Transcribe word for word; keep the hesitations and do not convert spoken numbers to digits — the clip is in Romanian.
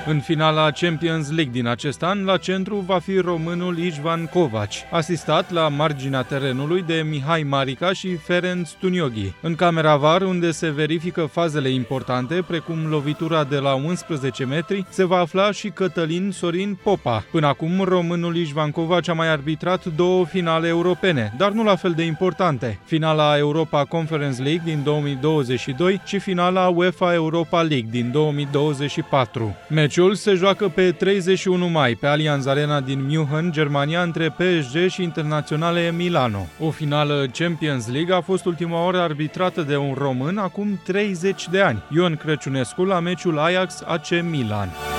În finala Champions League din acest an, la centru va fi românul Ișvan Kovac, asistat la marginea terenului de Mihai Marica și Ferenc Tunioghi. În camera V A R, unde se verifică fazele importante, precum lovitura de la unsprezece metri, se va afla și Cătălin Sorin Popa. Până acum, românul Ișvan Kovac a mai arbitrat două finale europene, dar nu la fel de importante. Finala Europa Conference League din două mii douăzeci și doi și finala UEFA Europa League din două mii douăzeci și patru. Meciul se joacă pe treizeci și unu mai pe Allianz Arena din München, Germania, între P S G și Internaționale Milano. O finală Champions League a fost ultima oară arbitrată de un român acum treizeci de ani, Ion Crăciunescu, la meciul Ajax A C Milan.